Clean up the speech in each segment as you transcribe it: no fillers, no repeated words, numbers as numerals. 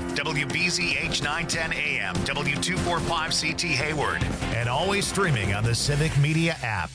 WBZH 910 AM, W245CT Hayward, and always streaming on the Civic Media app.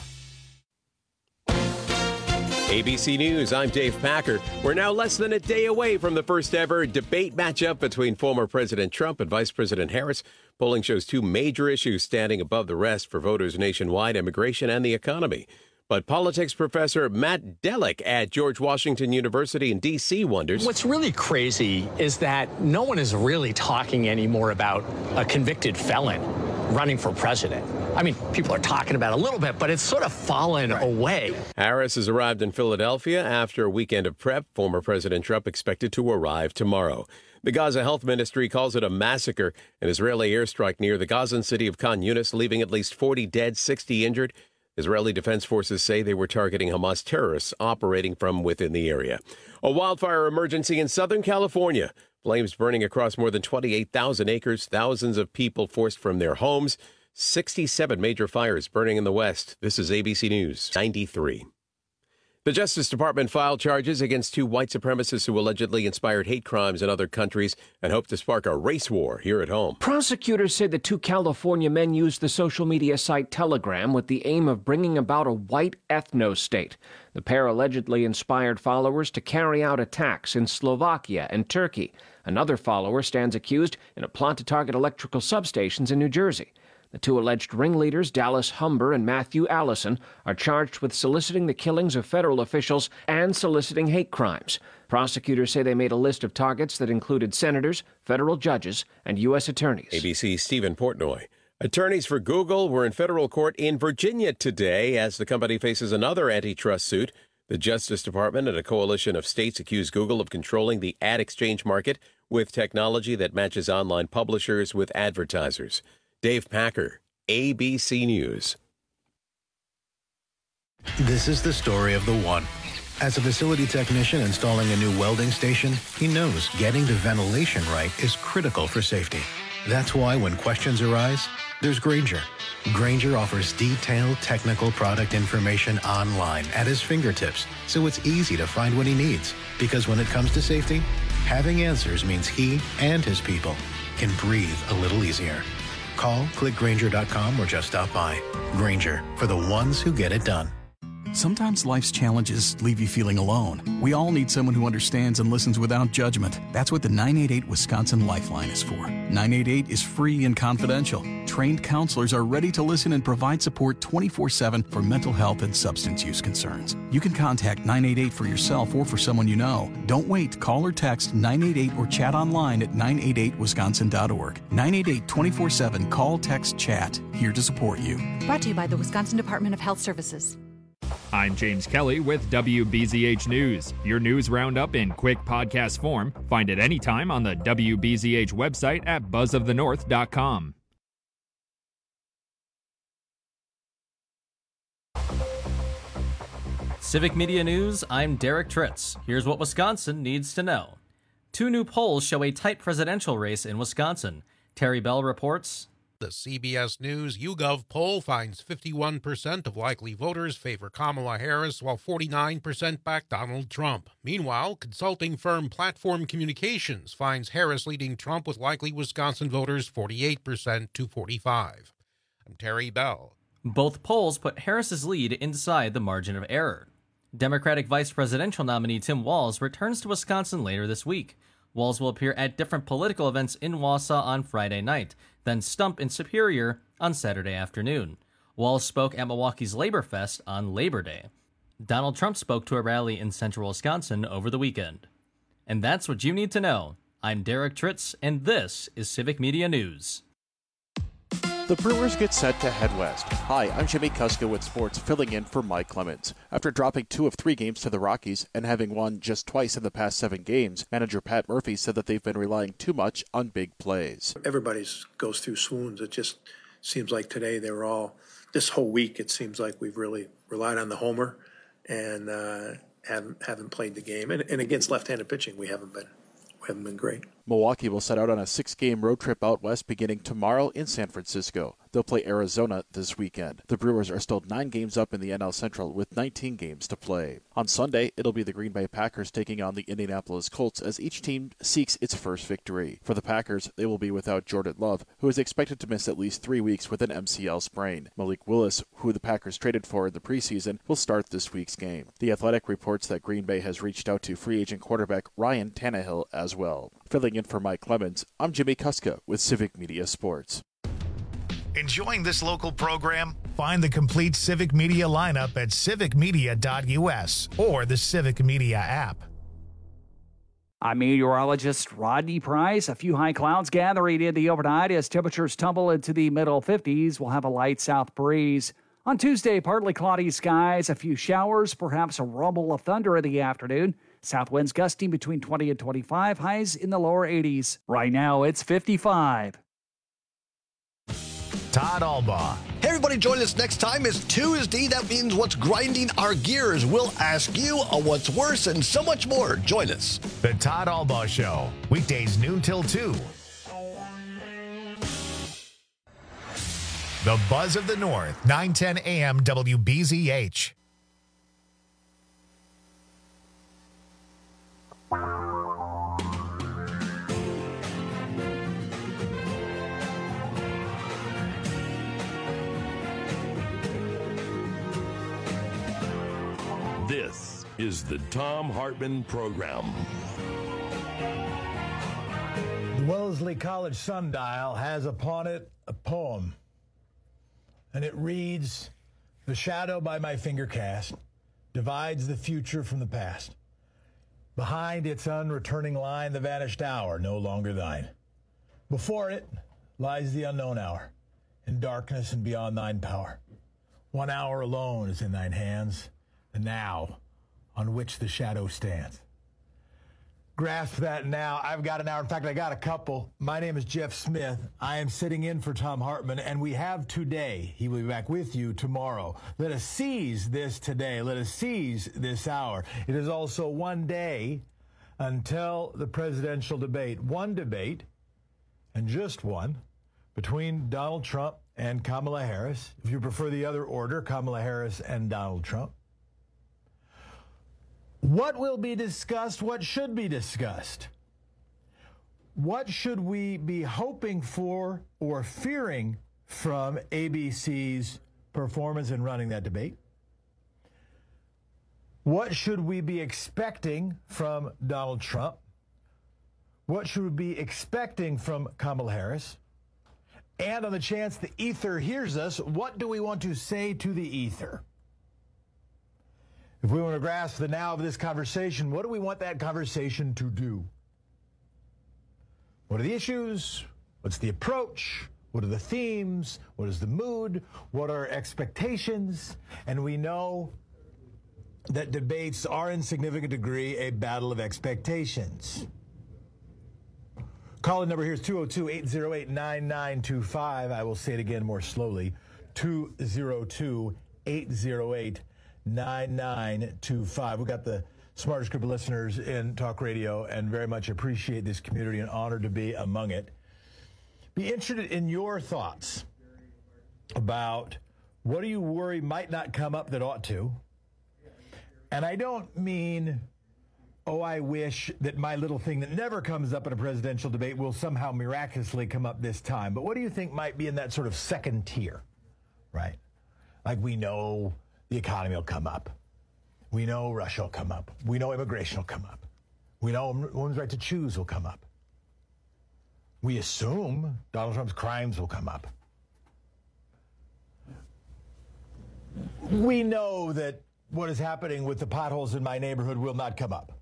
ABC News, I'm Dave Packer. We're now less than a day away from the first ever debate matchup between former President Trump and Vice President Harris. Polling shows two major issues standing above the rest for voters nationwide: immigration and the economy. But politics professor Matt Delic at George Washington University in D.C. wonders. What's really crazy is that no one is really talking anymore about a convicted felon running for president. I mean, people are talking about it a little bit, but it's sort of fallen away. Harris has arrived in Philadelphia after a weekend of prep. Former President Trump expected to arrive tomorrow. The Gaza Health Ministry calls it a massacre. An Israeli airstrike near the Gazan city of Khan Yunis, leaving at least 40 dead, 60 injured. Israeli Defense Forces say they were targeting Hamas terrorists operating from within the area. A wildfire emergency in Southern California. Flames burning across more than 28,000 acres. Thousands of people forced from their homes. 67 major fires burning in the West. This is ABC News 93. The Justice Department filed charges against two white supremacists who allegedly inspired hate crimes in other countries and hope to spark a race war here at home. Prosecutors say the two California men used the social media site Telegram with the aim of bringing about a white ethno-state. The pair allegedly inspired followers to carry out attacks in Slovakia and Turkey. Another follower stands accused in a plot to target electrical substations in New Jersey. The two alleged ringleaders, Dallas Humber and Matthew Allison, are charged with soliciting the killings of federal officials and soliciting hate crimes. Prosecutors say they made a list of targets that included senators, federal judges, and U.S. attorneys. ABC's Stephen Portnoy. Attorneys for Google were in federal court in Virginia today as the company faces another antitrust suit. The Justice Department and a coalition of states accuse Google of controlling the ad exchange market with technology that matches online publishers with advertisers. Dave Packer, ABC News. This is the story of the one. As a facility technician installing a new welding station, he knows getting the ventilation right is critical for safety. That's why when questions arise, there's Grainger. Grainger offers detailed technical product information online at his fingertips, so it's easy to find what he needs. Because when it comes to safety, having answers means he and his people can breathe a little easier. Call, click Grainger.com, or just stop by. Grainger, for the ones who get it done. Sometimes life's challenges leave you feeling alone. We all need someone who understands and listens without judgment. That's what the 988 Wisconsin Lifeline is for. 988 is free and confidential. Trained counselors are ready to listen and provide support 24/7 for mental health and substance use concerns. You can contact 988 for yourself or for someone you know. Don't wait. Call or text 988 or chat online at 988wisconsin.org. 988 24/7. Call, text, chat. Here to support you. Brought to you by the Wisconsin Department of Health Services. I'm James Kelly with WBZH News. Your news roundup in quick podcast form. Find it anytime on the WBZH website at buzzofthenorth.com. Civic Media News, I'm Derek Tritz. Here's what Wisconsin needs to know. Two new polls show a tight presidential race in Wisconsin. Terry Bell reports. The CBS News YouGov poll finds 51% of likely voters favor Kamala Harris, while 49% back Donald Trump. Meanwhile, consulting firm Platform Communications finds Harris leading Trump with likely Wisconsin voters 48% to 45%. I'm Terry Bell. Both polls put Harris's lead inside the margin of error. Democratic vice presidential nominee Tim Walz returns to Wisconsin later this week. Walz will appear at different political events in Wausau on Friday night, then stump in Superior on Saturday afternoon. Walz spoke at Milwaukee's Labor Fest on Labor Day. Donald Trump spoke to a rally in central Wisconsin over the weekend. And that's what you need to know. I'm Derek Tritz, and this is Civic Media News. The Brewers get set to head west. Hi, I'm Jimmy Kuska with sports, filling in for Mike Clemens. After dropping 2 of 3 games to the Rockies and having won just twice in the past 7 games, manager Pat Murphy said that they've been relying too much on big plays. Everybody goes through swoons. It just seems like today they were all, this whole week it seems like we've really relied on the homer and haven't played the game. And against left-handed pitching, we haven't been great. Milwaukee will set out on a 6-game road trip out west beginning tomorrow in San Francisco. They'll play Arizona this weekend. The Brewers are still 9 games up in the NL Central with 19 games to play. On Sunday, it'll be the Green Bay Packers taking on the Indianapolis Colts as each team seeks its first victory. For the Packers, they will be without Jordan Love, who is expected to miss at least 3 weeks with an MCL sprain. Malik Willis, who the Packers traded for in the preseason, will start this week's game. The Athletic reports that Green Bay has reached out to free agent quarterback Ryan Tannehill as well. Filling in for Mike Clemens, I'm Jimmy Kuska with Civic Media Sports. Enjoying this local program? Find the complete Civic Media lineup at civicmedia.us or the Civic Media app. I'm meteorologist Rodney Price. A few high clouds gathering in the overnight as temperatures tumble into the middle 50s. We'll have a light south breeze. On Tuesday, partly cloudy skies, a few showers, perhaps a rumble of thunder in the afternoon. South winds gusting between 20 and 25, highs in the lower 80s. Right now, it's 55. Todd Albaugh. Hey, everybody, join us next time. It's Tuesday. That means what's grinding our gears. We'll ask you what's worse and so much more. Join us. The Todd Albaugh Show, weekdays noon till 2. The Buzz of the North, 9:10 a.m. WBZH. This is the Thom Hartmann Program. The Wellesley College Sundial has upon it a poem, and it reads, "The shadow by my finger cast divides the future from the past. Behind its unreturning line, the vanished hour, no longer thine. Before it lies the unknown hour, in darkness and beyond thine power. 1 hour alone is in thine hands, the now on which the shadow stands." Grasp that now. I've got an hour. In fact, I got a couple. My name is Jeff Smith. I am sitting in for Thom Hartmann, and we have today. He will be back with you tomorrow. Let us seize this today. Let us seize this hour. It is also one day until the presidential debate. One debate, and just one, between Donald Trump and Kamala Harris. If you prefer the other order, Kamala Harris and Donald Trump. What will be discussed? What should be discussed? What should we be hoping for or fearing from ABC's performance in running that debate? What should we be expecting from Donald Trump? What should we be expecting from Kamala Harris? And on the chance the ether hears us, what do we want to say to the ether? If we want to grasp the now of this conversation, what do we want that conversation to do? What are the issues? What's the approach? What are the themes? What is the mood? What are expectations? And we know that debates are in significant degree a battle of expectations. Call-in number here is 202-808-9925. I will say it again more slowly. 202-808-9925. 9925. We've got the smartest group of listeners in talk radio and very much appreciate this community and honored to be among it. Be interested in your thoughts about what do you worry might not come up that ought to. And I don't mean, oh, I wish that my little thing that never comes up in a presidential debate will somehow miraculously come up this time. But what do you think might be in that sort of second tier, right? Like we know the economy will come up. We know Russia will come up. We know immigration will come up. We know women's right to choose will come up. We assume Donald Trump's crimes will come up. We know that what is happening with the potholes in my neighborhood will not come up.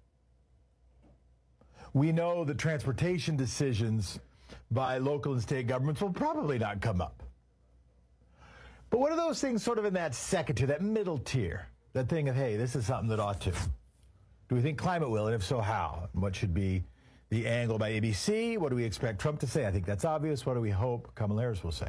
We know that transportation decisions by local and state governments will probably not come up. But what are those things sort of in that second tier, that middle tier? That thing of, hey, this is something that ought to. Do we think climate will, and if so, how? And what should be the angle by ABC? What do we expect Trump to say? I think that's obvious. What do we hope Kamala Harris will say?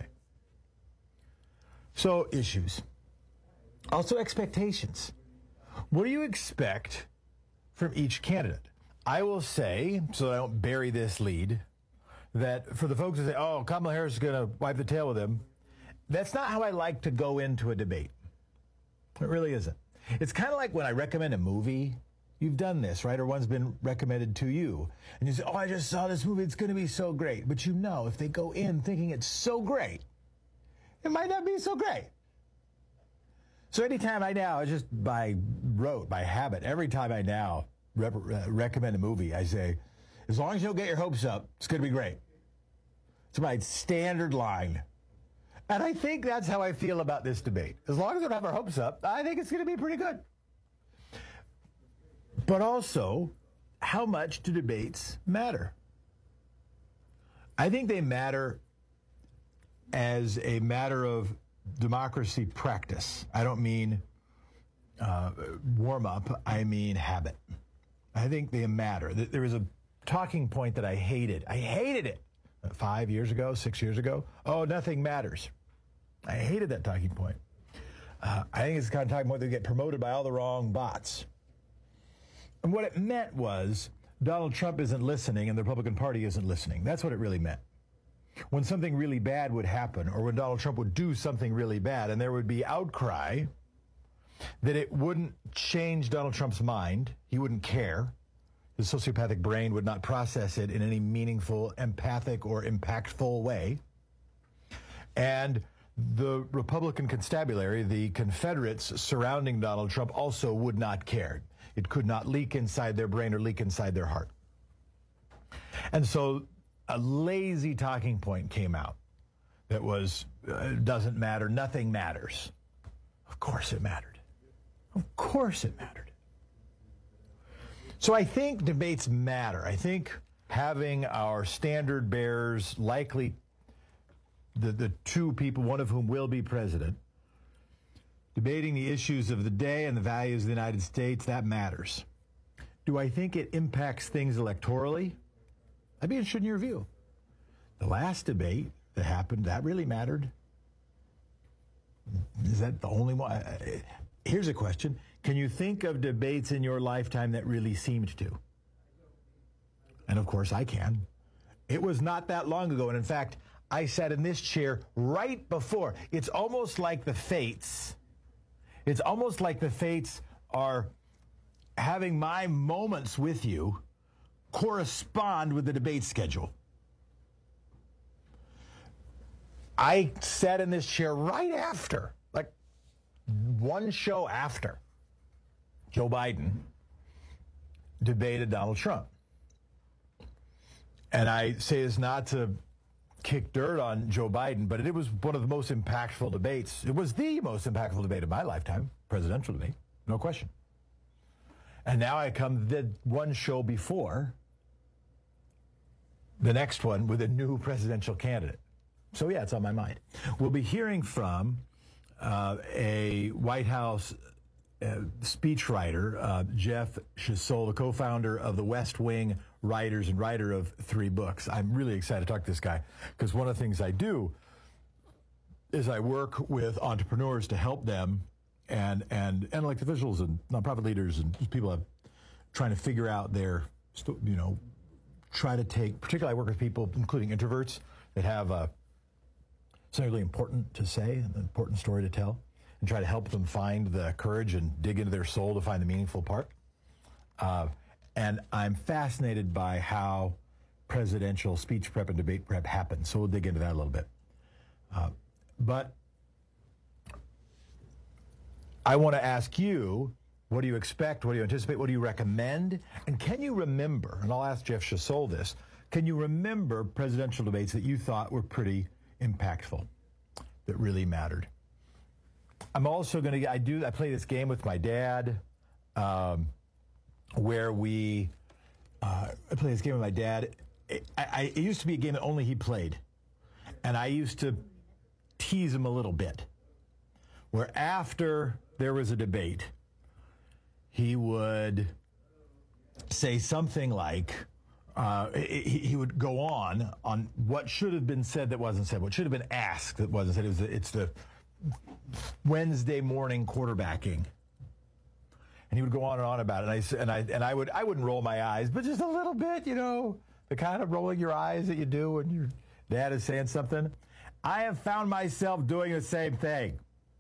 So, issues. Also, expectations. What do you expect from each candidate? I will say, so that I don't bury this lead, that for the folks who say, oh, Kamala Harris is going to wipe the tail with him, That's not how I like to go into a debate. It really isn't. It's kind of like when I recommend a movie. You've done this, right? Or one's been recommended to you. And you say, oh, I just saw this movie. It's going to be so great. But you know, if they go in thinking it's so great, it might not be so great. So anytime I now, just by rote, by habit, every time I now recommend a movie, I say, as long as you don't get your hopes up, it's going to be great. It's my standard line. And I think that's how I feel about this debate. As long as we don't have our hopes up, I think it's going to be pretty good. But also, how much do debates matter? I think they matter as a matter of democracy practice. I don't mean warm-up, I mean habit. I think they matter. There was a talking point that I hated. I hated it 5 years ago, 6 years ago. Oh, nothing matters. I hated that talking point. I think it's the kind of talking point that get promoted by all the wrong bots. And what it meant was Donald Trump isn't listening and the Republican Party isn't listening. That's what it really meant. When something really bad would happen, or when Donald Trump would do something really bad, and there would be outcry, that it wouldn't change Donald Trump's mind. He wouldn't care. His sociopathic brain would not process it in any meaningful, empathic, or impactful way. And the Republican constabulary, the Confederates surrounding Donald Trump, also would not care. It could not leak inside their brain or leak inside their heart. And so a lazy talking point came out that was, doesn't matter, nothing matters. Of course it mattered. Of course it mattered. So I think debates matter. I think having our standard bearers, likely the two people, one of whom will be president, debating the issues of the day and the values of the United States, that matters. Do I think it impacts things electorally? I'd be interested in your view. The last debate that happened, that really mattered. Is that the only one? Here's a question. Can you think of debates in your lifetime that really seemed to? And of course I can. It was not that long ago. And in fact, I sat in this chair right before. It's almost like the fates. It's almost like the fates are having my moments with you correspond with the debate schedule. I sat in this chair right after, like one show after Joe Biden debated Donald Trump. And I say this not to kick dirt on Joe Biden, but it was one of the most impactful debates. It was the most impactful debate of my lifetime, presidential debate, no question. And now I come the one show before the next one with a new presidential candidate. So yeah, it's on my mind. We'll be hearing from a White House speechwriter, Jeff Shesol, the co-founder of the West Wing Writers and writer of 3 books. I'm really excited to talk to this guy because one of the things I do is I work with entrepreneurs to help them and elected officials and nonprofit leaders and just people trying to figure out their, try to take, particularly I work with people, including introverts, that have something really important to say, an important story to tell, and try to help them find the courage and dig into their soul to find the meaningful part. And I'm fascinated by how presidential speech prep and debate prep happens. So we'll dig into that a little bit. But I want to ask you, what do you expect? What do you anticipate? What do you recommend? And can you remember, and I'll ask Jeff Shesol this, can you remember presidential debates that you thought were pretty impactful, that really mattered? I'm also going to, I play this game with my dad, where I play this game with my dad. It used to be a game that only he played. And I used to tease him a little bit, where after there was a debate, he would say something like, he would go on what should have been said that wasn't said, what should have been asked that wasn't said. It's the Wednesday morning quarterbacking. And he would go on and on about it. And I wouldn't roll my eyes, but just a little bit, the kind of rolling your eyes that you do when your dad is saying something. I have found myself doing the same thing.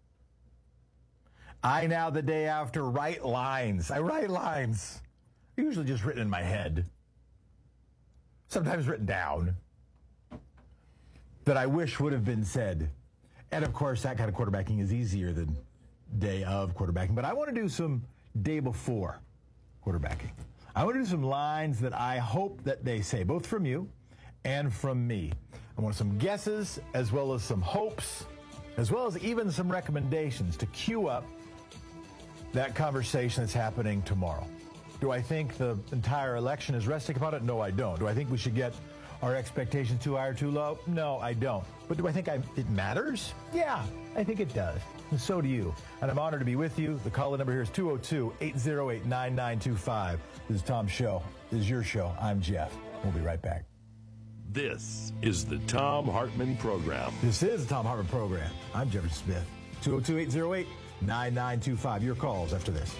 I now, the day after, write lines. I write lines. Usually just written in my head. Sometimes written down. That I wish would have been said. And of course, that kind of quarterbacking is easier than day of quarterbacking. But I want to do some day before quarterbacking. I want to do some lines that I hope that they say, both from you and from me. I want some guesses, as well as some hopes, as well as even some recommendations to cue up that conversation that's happening tomorrow. Do I think the entire election is resting upon it? No, I don't. Do I think we should get our expectations too high or too low? No, I don't. But do I think it matters? Yeah, I think it does. And so do you. And I'm honored to be with you. The call-in number here is 202-808-9925. This is Tom's show. This is your show. I'm Jeff. We'll be right back. This is the Thom Hartmann Program. This is the Thom Hartmann Program. I'm Jefferson Smith. 202-808-9925. Your calls after this.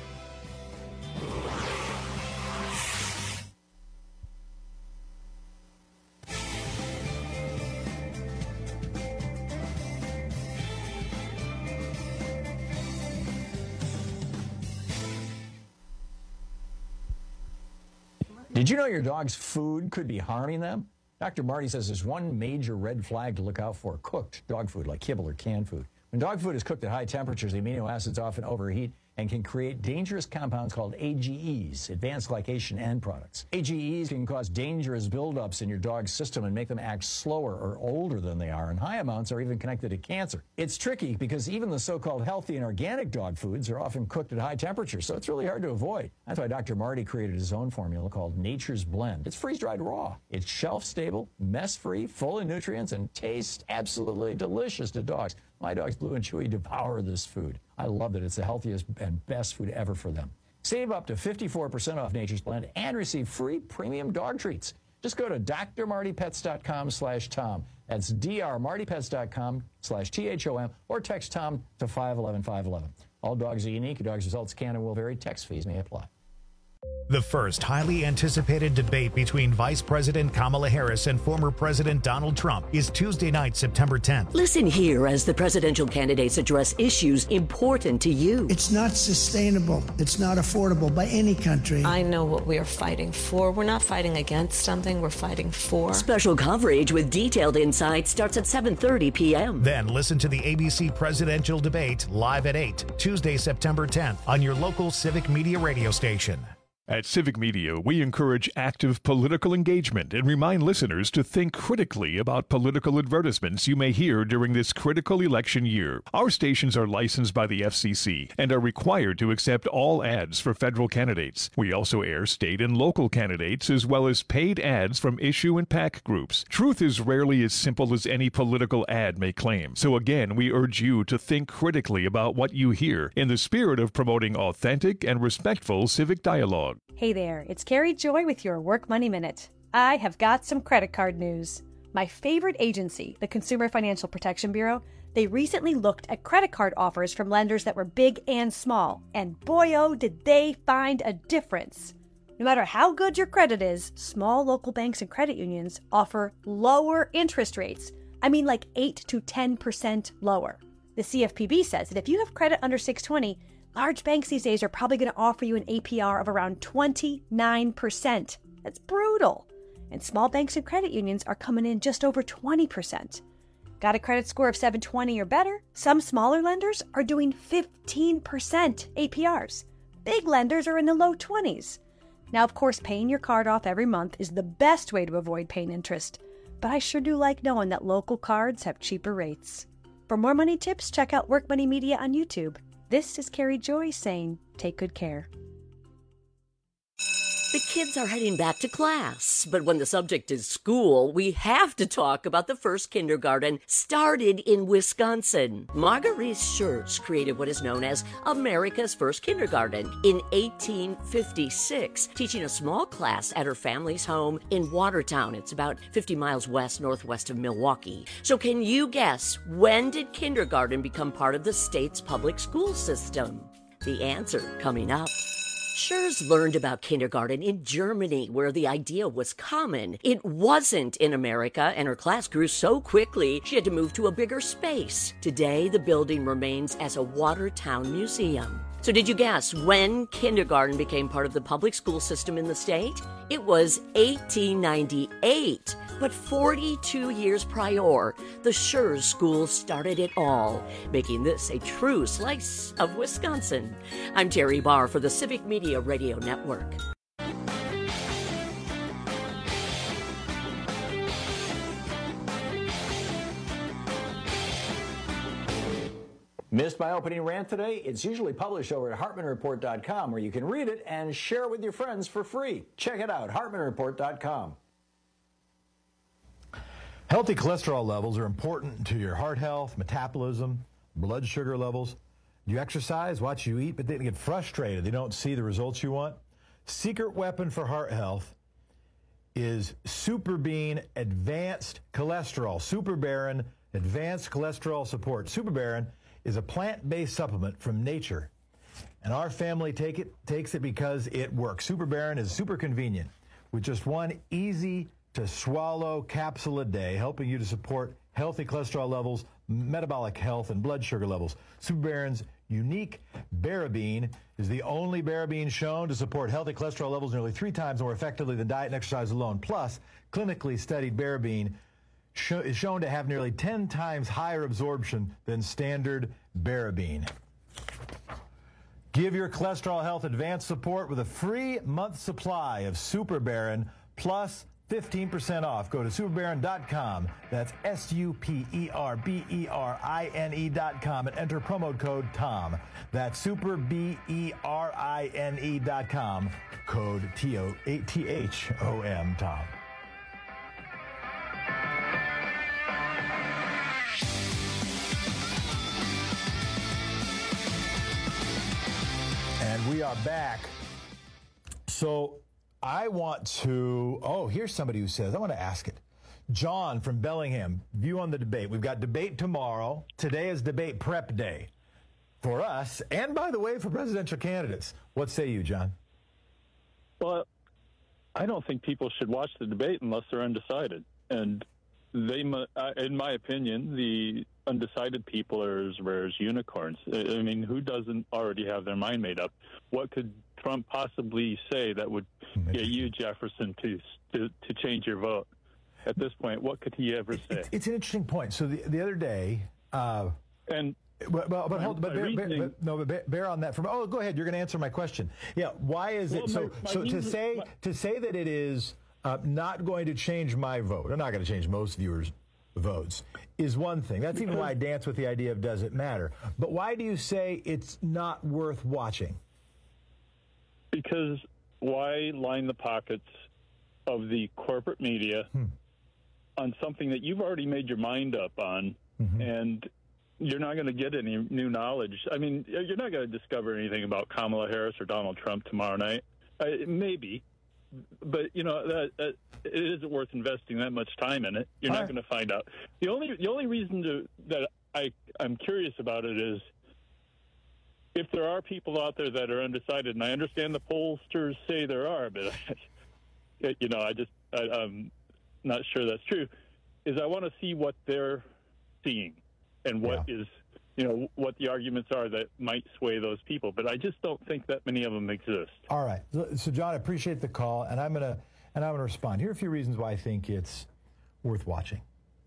Did you know your dog's food could be harming them? Dr. Marty says there's one major red flag to look out for: cooked dog food like kibble or canned food. When dog food is cooked at high temperatures, the amino acids often overheat and can create dangerous compounds called AGEs, advanced glycation end products. AGEs can cause dangerous buildups in your dog's system and make them act slower or older than they are, and high amounts are even connected to cancer. It's tricky because even the so-called healthy and organic dog foods are often cooked at high temperatures, so it's really hard to avoid. That's why Dr. Marty created his own formula called Nature's Blend. It's freeze-dried raw. It's shelf-stable, mess-free, full of nutrients, and tastes absolutely delicious to dogs. My dogs, Blue and Chewy, devour this food. I love it. It's the healthiest and best food ever for them. Save up to 54% off Nature's Blend and receive free premium dog treats. Just go to drmartypets.com/Tom. That's drmartypets.com/THOM, or text Tom to 511-511. All dogs are unique. Your dog's results can and will vary. Text fees may apply. The first highly anticipated debate between Vice President Kamala Harris and former President Donald Trump is Tuesday night, September 10th. Listen here as the presidential candidates address issues important to you. It's not sustainable. It's not affordable by any country. I know what we are fighting for. We're not fighting against something. We're fighting for. Special coverage with detailed insight starts at 7:30 p.m. Then listen to the ABC presidential debate live at 8, Tuesday, September 10th on your local Civic Media radio station. At Civic Media, we encourage active political engagement and remind listeners to think critically about political advertisements you may hear during this critical election year. Our stations are licensed by the FCC and are required to accept all ads for federal candidates. We also air state and local candidates, as well as paid ads from issue and PAC groups. Truth is rarely as simple as any political ad may claim. So again, we urge you to think critically about what you hear in the spirit of promoting authentic and respectful civic dialogue. Hey there, it's Carrie Joy with your Work Money Minute. I have got some credit card news. My favorite agency, the Consumer Financial Protection Bureau, they recently looked at credit card offers from lenders that were big and small, and boy oh did they find a difference. No matter how good your credit is, small local banks and credit unions offer lower interest rates. I mean like 8 to 10% lower. The CFPB says that if you have credit under 620, large banks these days are probably going to offer you an APR of around 29%. That's brutal. And small banks and credit unions are coming in just over 20%. Got a credit score of 720 or better? Some smaller lenders are doing 15% APRs. Big lenders are in the low 20s. Now, of course, paying your card off every month is the best way to avoid paying interest. But I sure do like knowing that local cards have cheaper rates. For more money tips, check out Work Money Media on YouTube. This is Carrie Joy saying, take good care. The kids are heading back to class, but when the subject is school, we have to talk about the first kindergarten started in Wisconsin. Marguerite Schertz created what is known as America's first kindergarten in 1856, teaching a small class at her family's home in Watertown. It's about 50 miles northwest of Milwaukee. So can you guess, when did kindergarten become part of the state's public school system? The answer coming up. Schurz learned about kindergarten in Germany, where the idea was common. It wasn't in America, and her class grew so quickly she had to move to a bigger space. Today, the building remains as a Watertown museum. So did you guess when kindergarten became part of the public school system in the state? It was 1898. But 42 years prior, the Schurz School started it all, making this a true slice of Wisconsin. I'm Terry Barr for the Civic Media Radio Network. Missed my opening rant today? It's usually published over at HartmanReport.com, where you can read it and share it with your friends for free. Check it out, HartmanReport.com. Healthy cholesterol levels are important to your heart health, metabolism, blood sugar levels. You exercise, watch you eat, but they get frustrated. They don't see the results you want. Secret weapon for heart health is SuperBean Advanced Cholesterol. SuperBaron Advanced Cholesterol Support. SuperBaron is a plant-based supplement from nature, and our family takes it because it works. SuperBaron is super convenient with just one easy-to-swallow capsule a day, helping you to support healthy cholesterol levels, metabolic health, and blood sugar levels. SuperBaron's unique Barabine is the only Barabine shown to support healthy cholesterol levels nearly 3 times more effectively than diet and exercise alone. Plus, clinically studied Barabine is shown to have nearly 10 times higher absorption than standard Barabine. Give your cholesterol health advanced support with a free month supply of SuperBaron plus 15% off. Go to superbaron.com. That's SuperBeRine.com and enter promo code TOM. That's SuperBeRine.com. Code THOM, Tom. And we are back. So I want to, here's somebody who says, I want to ask it. John from Bellingham, view on the debate. We've got debate tomorrow. Today is debate prep day for us, and by the way, for presidential candidates. What say you, John? Well, I don't think people should watch the debate unless they're undecided. And they, in my opinion, the undecided people are as rare as unicorns. I mean, who doesn't already have their mind made up? What could Trump possibly say that would get you, Jefferson, to change your vote? At this point, what could he ever say? It's an interesting point. So the other day, bear on that. Go ahead. You're going to answer my question. Yeah. Why is it to say that it is not going to change my vote? I'm not going to change most viewers' votes. Is one thing. That's even why I dance with the idea of does it matter. But why do you say it's not worth watching? Because why line the pockets of the corporate media on something that you've already made your mind up on, and you're not going to get any new knowledge? I mean, you're not going to discover anything about Kamala Harris or Donald Trump tomorrow night. Maybe. But, that it isn't worth investing that much time in it. You're not going to find out. The only reason that I'm curious about it is if there are people out there that are undecided, and I understand the pollsters say there are, but, I'm not sure that's true, is I want to see what they're seeing and what is, what the arguments are that might sway those people. But I just don't think that many of them exist. All right. So, John, I appreciate the call, and I'm gonna respond. Here are a few reasons why I think it's worth watching.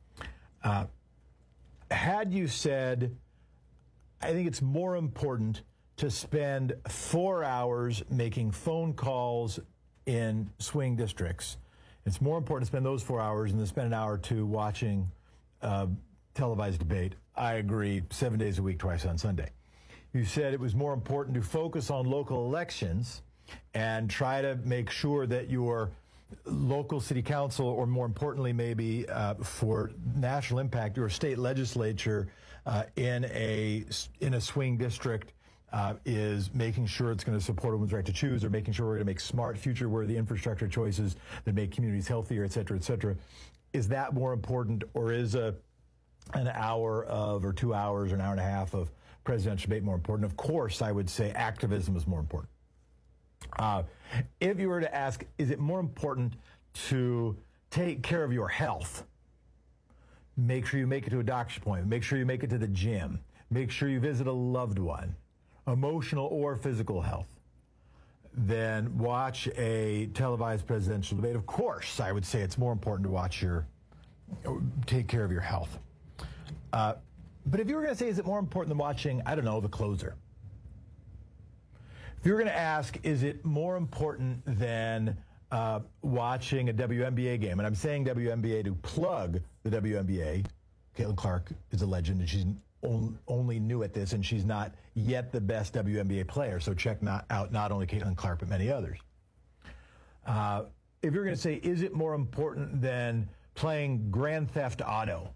Had you said, I think it's more important to spend 4 hours making phone calls in swing districts. It's more important to spend those 4 hours than to spend an hour or two watching televised debate. I agree, 7 days a week, twice on Sunday. You said it was more important to focus on local elections and try to make sure that your local city council, or more importantly maybe for national impact, your state legislature in a swing district is making sure it's going to support a women's right to choose, or making sure we're going to make smart, future-worthy infrastructure choices that make communities healthier, et cetera, et cetera. Is that more important, or is an hour of, or 2 hours, or an hour and a half of presidential debate more important? Of course, I would say activism is more important. If you were to ask, is it more important to take care of your health? Make sure you make it to a doctor's appointment. Make sure you make it to the gym. Make sure you visit a loved one, emotional or physical health. Then watch a televised presidential debate. Of course, I would say it's more important to take care of your health. But if you were going to say, is it more important than watching, I don't know, The Closer? If you were going to ask, is it more important than watching a WNBA game? And I'm saying WNBA to plug the WNBA. Caitlin Clark is a legend, and she's only new at this, and she's not yet the best WNBA player. So check out not only Caitlin Clark, but many others. If you're going to say, is it more important than playing Grand Theft Auto?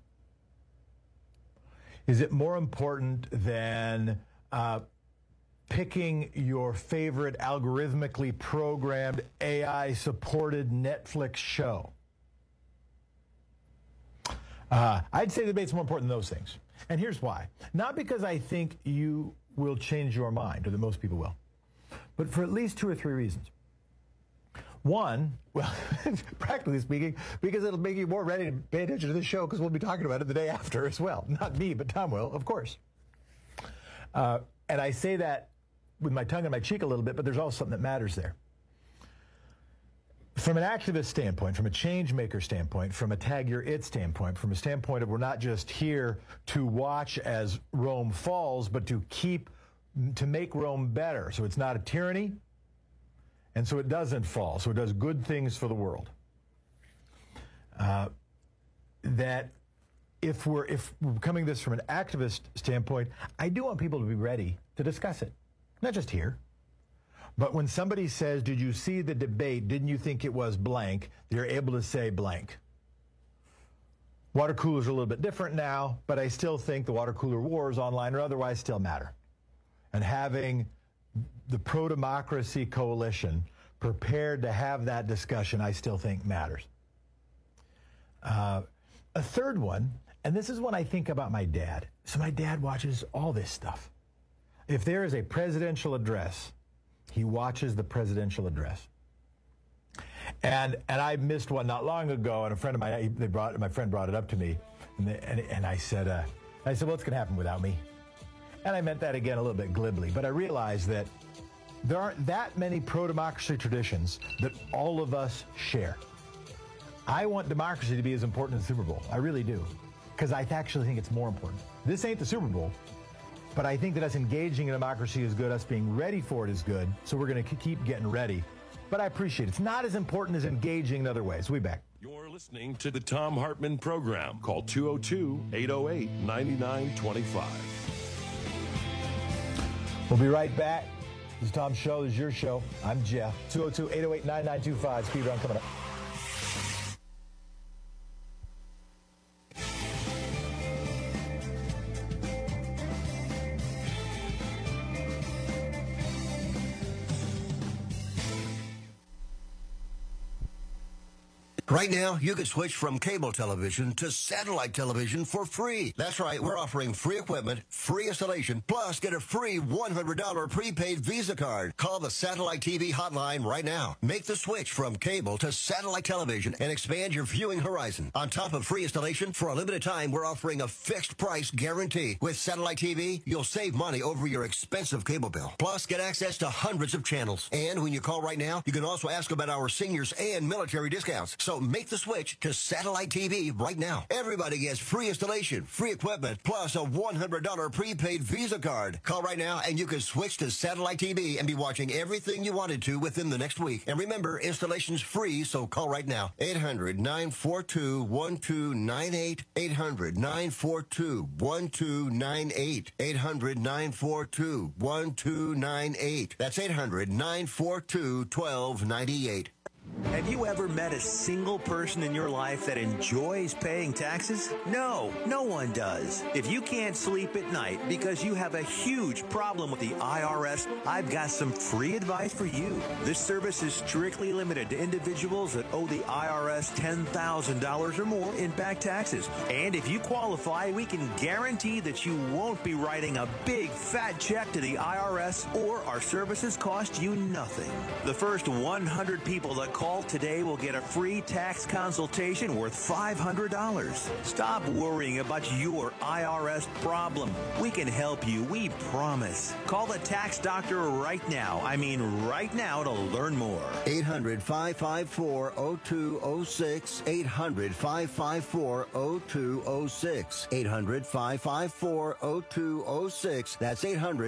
Is it more important than picking your favorite algorithmically programmed AI-supported Netflix show? I'd say the debate's more important than those things. And here's why. Not because I think you will change your mind, or that most people will, but for at least 2 or 3 reasons. One, well, practically speaking, because it'll make you more ready to pay attention to this show, because we'll be talking about it the day after as well. Not me, but Tom will, of course. And I say that with my tongue in my cheek a little bit, but there's also something that matters there. From an activist standpoint, from a change maker standpoint, from a tag your it standpoint, from a standpoint of we're not just here to watch as Rome falls, but to make Rome better. So it's not a tyranny, and so it doesn't fall. So it does good things for the world. That if we're coming this from an activist standpoint, I do want people to be ready to discuss it. Not just here. But when somebody says, did you see the debate? Didn't you think it was blank? They're able to say blank. Water coolers are a little bit different now, but I still think the water cooler wars, online or otherwise, still matter. And having the pro-democracy coalition prepared to have that discussion, I still think matters. A third one, and this is when I think about my dad. So my dad watches all this stuff. If there is a presidential address, he watches the presidential address. And I missed one not long ago, and a friend of mine, my friend brought it up to me, and I said, what's going to happen without me? And I meant that again a little bit glibly, but I realized that there aren't that many pro-democracy traditions that all of us share. I want democracy to be as important as the Super Bowl. I really do, because I actually think it's more important. This ain't the Super Bowl. But I think that us engaging in democracy is good. Us being ready for it is good. So we're going to keep getting ready. But I appreciate it. It's not as important as engaging in other ways. We'll be back. You're listening to the Thom Hartmann Program. Call 202-808-9925. We'll be right back. This is Tom's show. This is your show. I'm Jeff. 202-808-9925. Speed round coming up. Right now, you can switch from cable television to satellite television for free. That's right, we're offering free equipment, free installation, plus get a free $100 prepaid Visa card. Call the Satellite TV hotline right now. Make the switch from cable to satellite television and expand your viewing horizon. On top of free installation, for a limited time, we're offering a fixed price guarantee. With Satellite TV, you'll save money over your expensive cable bill. Plus, get access to hundreds of channels. And when you call right now, you can also ask about our seniors and military discounts. So make the switch to Satellite TV right now. Everybody gets free installation, free equipment, plus a $100 prepaid Visa card. Call right now and you can switch to Satellite TV and be watching everything you wanted to within the next week. And remember, installation's free, so call right now. 800-942-1298. 800-942-1298. 800-942-1298. That's 800-942-1298. Have you ever met a single person in your life that enjoys paying taxes? No, no one does. If you can't sleep at night because you have a huge problem with the IRS, I've got some free advice for you. This service is strictly limited to individuals that owe the IRS $10,000 or more in back taxes. And if you qualify, we can guarantee that you won't be writing a big fat check to the IRS, or our services cost you nothing. The first 100 people that call today will get a free tax consultation worth $500. Stop worrying about your IRS problem. We can help you, we promise. Call the tax doctor right now. I mean right now, to learn more. 800-554-0206. 800-554-0206. 800-554-0206. That's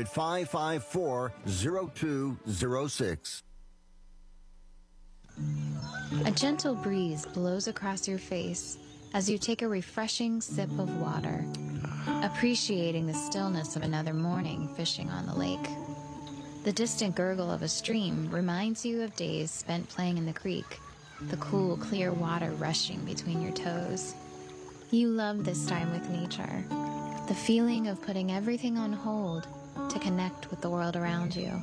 800-554-0206. A gentle breeze blows across your face as you take a refreshing sip of water, appreciating the stillness of another morning fishing on the lake. The distant gurgle of a stream reminds you of days spent playing in the creek, the cool, clear water rushing between your toes. You love this time with nature, the feeling of putting everything on hold to connect with the world around you.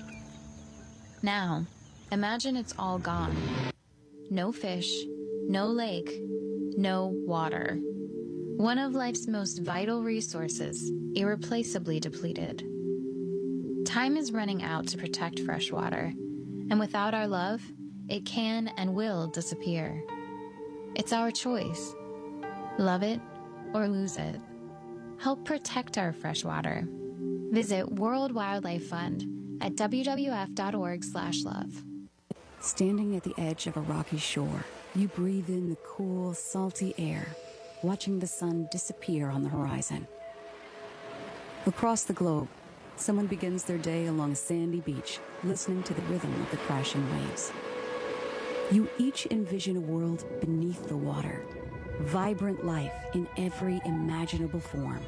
Now, imagine it's all gone. No fish, no lake, no water. One of life's most vital resources, irreplaceably depleted. Time is running out to protect fresh water, and without our love, it can and will disappear. It's our choice. Love it or lose it. Help protect our fresh water. Visit World Wildlife Fund at wwf.org/love. Standing at the edge of a rocky shore, you breathe in the cool, salty air, watching the sun disappear on the horizon. Across the globe, someone begins their day along a sandy beach, listening to the rhythm of the crashing waves. You each envision a world beneath the water, vibrant life in every imaginable form.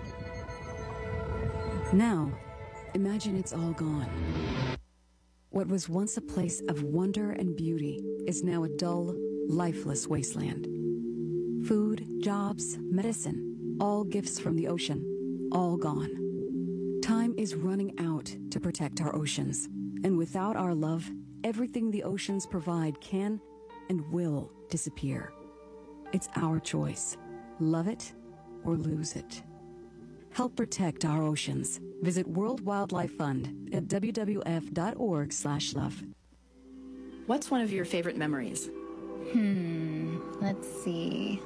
Now, imagine it's all gone. What was once a place of wonder and beauty is now a dull, lifeless wasteland. Food, jobs, medicine, all gifts from the ocean, all gone. Time is running out to protect our oceans, and without our love, everything the oceans provide can and will disappear. It's our choice. Love it or lose it. Help protect our oceans. Visit World Wildlife Fund at wwf.org/love. What's one of your favorite memories? Let's see.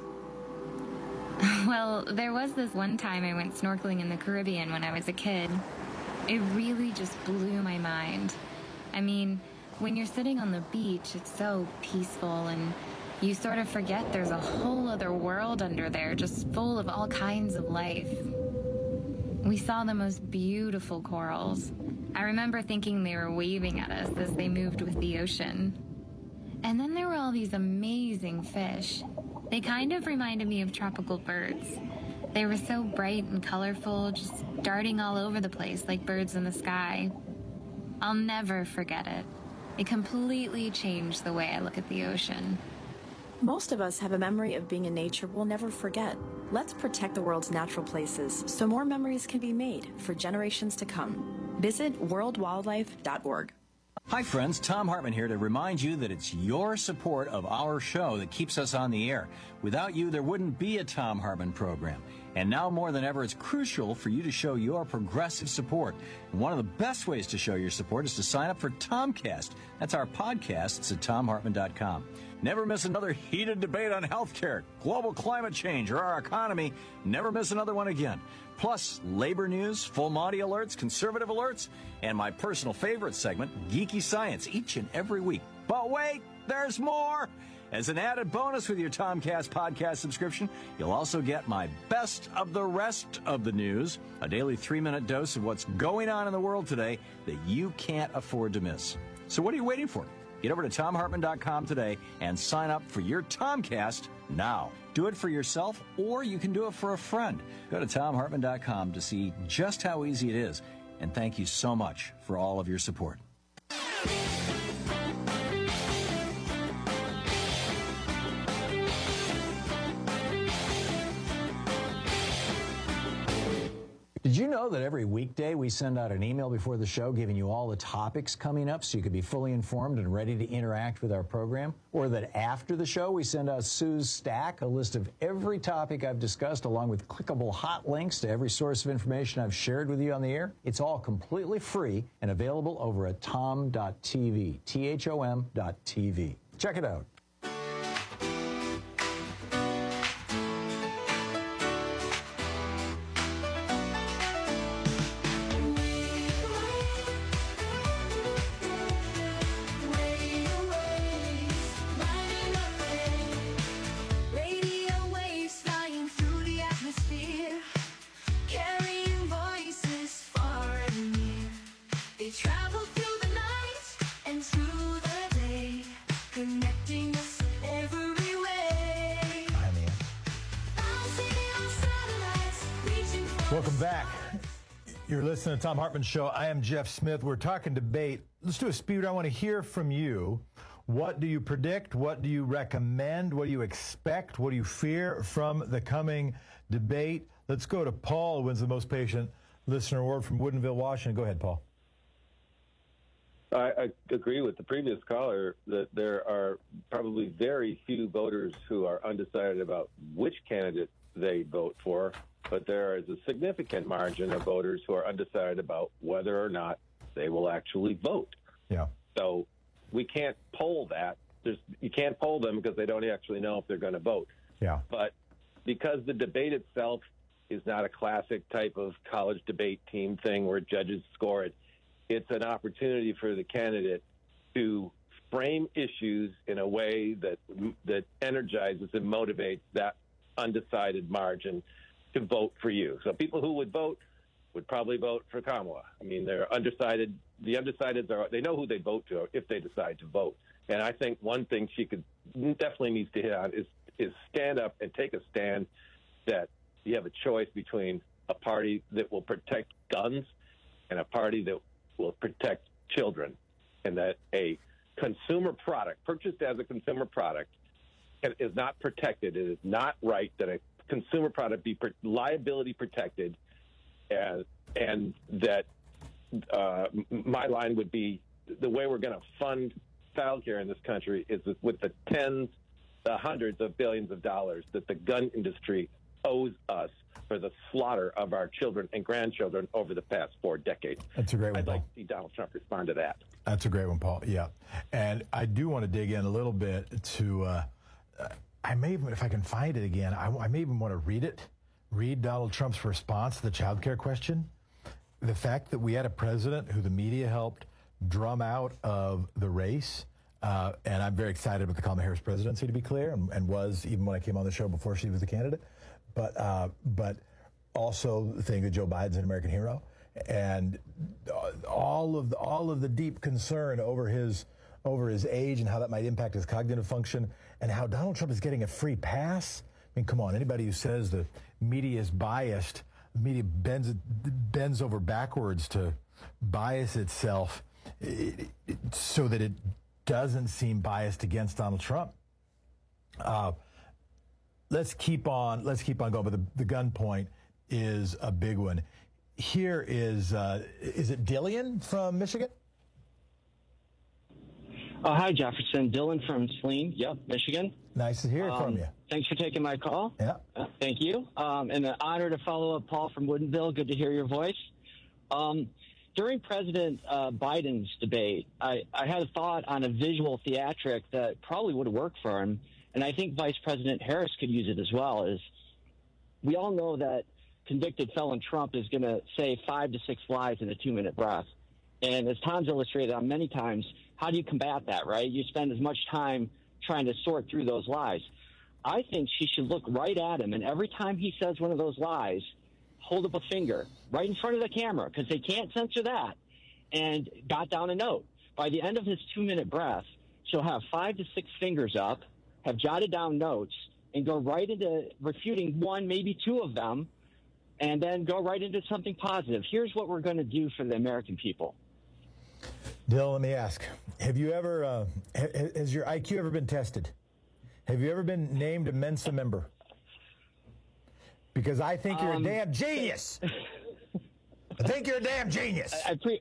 Well, there was this one time I went snorkeling in the Caribbean when I was a kid. It really just blew my mind. I mean, when you're sitting on the beach, it's so peaceful, and you sort of forget there's a whole other world under there, just full of all kinds of life. We saw the most beautiful corals. I remember thinking they were waving at us as they moved with the ocean. And then there were all these amazing fish. They kind of reminded me of tropical birds. They were so bright and colorful, just darting all over the place like birds in the sky. I'll never forget it. It completely changed the way I look at the ocean. Most of us have a memory of being in nature we'll never forget. Let's protect the world's natural places so more memories can be made for generations to come. Visit worldwildlife.org. Hi friends, Thom Hartmann here to remind you that it's your support of our show that keeps us on the air. Without you, there wouldn't be a Thom Hartmann program. And now more than ever, it's crucial for you to show your progressive support. And one of the best ways to show your support is to sign up for Tomcast. That's our podcast. It's at TomHartmann.com. Never miss another heated debate on healthcare, global climate change, or our economy. Never miss another one again. Plus, labor news, full Monty alerts, conservative alerts, and my personal favorite segment, Geeky Science, each and every week. But wait, there's more! As an added bonus with your Tomcast podcast subscription, you'll also get my best of the rest of the news, a daily 3-minute dose of what's going on in the world today that you can't afford to miss. So what are you waiting for? Get over to TomHartmann.com today and sign up for your Tomcast now. Do it for yourself, or you can do it for a friend. Go to TomHartmann.com to see just how easy it is. And thank you so much for all of your support. Did you know that every weekday we send out an email before the show giving you all the topics coming up so you could be fully informed and ready to interact with our program? Or that after the show we send out Sue's Stack, a list of every topic I've discussed along with clickable hot links to every source of information I've shared with you on the air? It's all completely free and available over at tom.tv, THOM.tv. Check it out. Welcome back. You're listening to the Thom Hartmann Show. I am Jeff Smith. We're talking debate. Let's do a speed. I want to hear from you. What do you predict? What do you recommend? What do you expect? What do you fear from the coming debate? Let's go to Paul, who wins the most patient listener award from Woodinville, Washington. Go ahead, Paul. I agree with the previous caller that there are probably very few voters who are undecided about which candidate they vote for, but there is a significant margin of voters who are undecided about whether or not they will actually vote. Yeah. So we can't poll that. You can't poll them because they don't actually know if they're going to vote. Yeah. But because the debate itself is not a classic type of college debate team thing where judges score it, it's an opportunity for the candidate to frame issues in a way that energizes and motivates that undecided margin to vote for you. So people who would vote would probably vote for Kamala. I mean, they're undecided. The undecideds they know who they vote to if they decide to vote. And I think one thing she definitely needs to hit on is stand up and take a stand that you have a choice between a party that will protect guns and a party that will protect children, and that a consumer product purchased as a consumer product is not protected. It is not right that a consumer product be liability protected, and that my line would be the way we're going to fund child care in this country is with the hundreds of billions of dollars that the gun industry owes us for the slaughter of our children and grandchildren over the past 4 decades. That's a great one, I'd like Paul. to see Donald Trump respond to that. That's a great one, Paul. Yeah. And I do want to dig in a little bit to, I may even, if I can find it again, I may even want to read Donald Trump's response to the child care question. The fact that we had a president who the media helped drum out of the race, and I'm very excited about the Kamala Harris presidency, to be clear, and was even when I came on the show before she was a candidate. But also the thing that Joe Biden's an American hero, and all of the deep concern over his age and how that might impact his cognitive function, and how Donald Trump is getting a free pass. I mean, come on, anybody who says the media is biased, the media bends over backwards to bias itself so that it doesn't seem biased against Donald Trump. Let's keep on going, but the gun point is a big one. Here is it Dillian from Michigan? Hi, Jefferson. Dylan from Saline, Michigan. Nice to hear from you. Thanks for taking my call. Yeah. Thank you. And an honor to follow up Paul from Woodinville. Good to hear your voice. During President Biden's debate, I had a thought on a visual theatric that probably would have worked for him, and I think Vice President Harris could use it as well. Is we all know that convicted felon Trump is going to say 5 to 6 lies in a 2-minute breath. And as Tom's illustrated on many times, how do you combat that, right? You spend as much time trying to sort through those lies. I think she should look right at him, and every time he says one of those lies, hold up a finger right in front of the camera, because they can't censor that, and jot down a note. By the end of his 2-minute breath, she'll have 5 to 6 fingers up, have jotted down notes, and go right into refuting 1, maybe 2 of them, and then go right into something positive. Here's what we're going to do for the American people. Dylan, let me ask, have you ever, has your IQ ever been tested? Have you ever been named a Mensa member? Because I think you're a damn genius. I think you're a damn genius.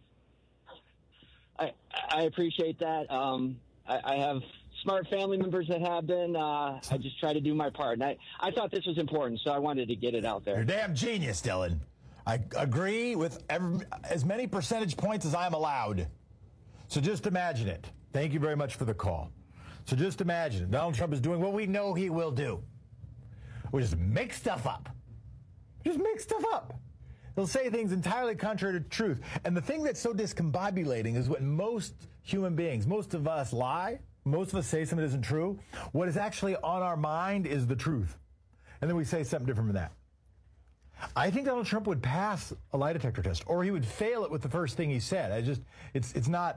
I appreciate that. I have smart family members that have been. I just try to do my part. And I thought this was important, so I wanted to get it out there. You're a damn genius, Dylan. I agree with as many percentage points as I'm allowed. So just imagine it. Thank you very much for the call. So just imagine it. Donald Trump is doing what we know he will do, which is make stuff up. Just make stuff up. They'll say things entirely contrary to truth. And the thing that's so discombobulating is when most human beings, most of us lie, most of us say something that isn't true, what is actually on our mind is the truth. And then we say something different from that. I think Donald Trump would pass a lie detector test, or he would fail it with the first thing he said. He's not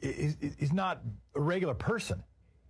a regular person.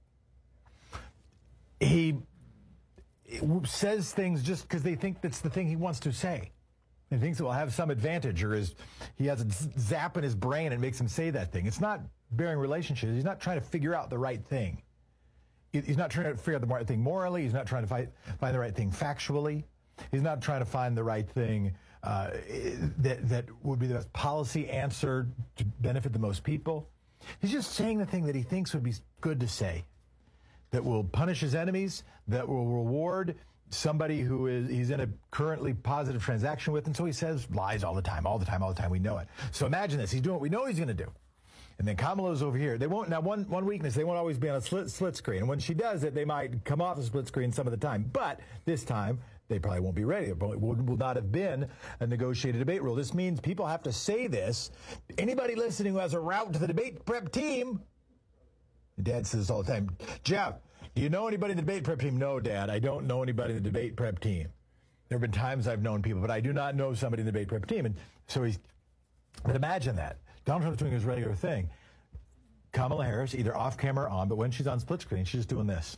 He says things just because they think that's the thing he wants to say. He thinks it will have some advantage, or he has a zap in his brain and makes him say that thing. It's not bearing relationships. He's not trying to figure out the right thing. He's not trying to figure out the right thing morally. He's not trying to find the right thing factually. He's not trying to find the right thing that would be the best policy answer to benefit the most people. He's just saying the thing that he thinks would be good to say, that will punish his enemies, that will reward somebody who he's in a currently positive transaction with, and so he says lies all the time. We know it. So imagine this. He's doing what we know he's going to do. And then Kamala's over here. They won't. Now, one weakness, they won't always be on a split screen. And when she does it, they might come off the split screen some of the time. But this time, they probably won't be ready. It will not have been a negotiated debate rule. This means people have to say this. Anybody listening who has a route to the debate prep team, Dad says this all the time, Jeff, do you know anybody in the debate prep team? No, Dad, I don't know anybody in the debate prep team. There have been times I've known people, but I do not know somebody in the debate prep team. And so but imagine that. Donald Trump's doing his regular thing. Kamala Harris, either off camera or on, but when she's on split screen, she's just doing this.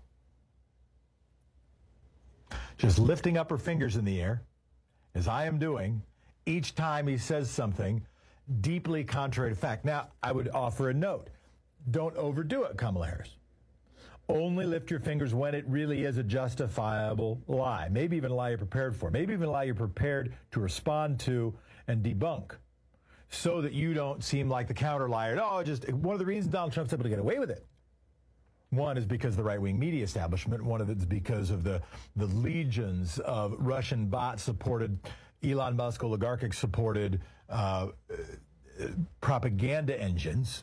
Just lifting up her fingers in the air, as I am doing, each time he says something deeply contrary to fact. Now, I would offer a note. Don't overdo it, Kamala Harris. Only lift your fingers when it really is a justifiable lie. Maybe even a lie you're prepared for. Maybe even a lie you're prepared to respond to and debunk, so that you don't seem like the counter liar. No, just one of the reasons Donald Trump's able to get away with it. One is because of the right-wing media establishment. One of it is because of the legions of Russian bot-supported, Elon Musk oligarchic-supported propaganda engines.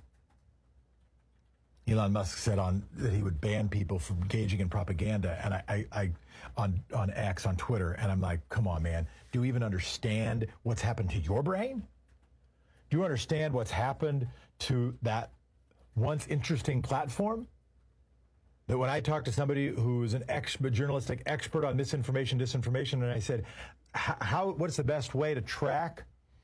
Elon Musk said that he would ban people from engaging in propaganda, and I on X, on Twitter, and I'm like, come on, man. Do you even understand what's happened to your brain? Do you understand what's happened to that once interesting platform? That when I talk to somebody who's an journalistic expert on misinformation, disinformation, and I said, what's the best way to track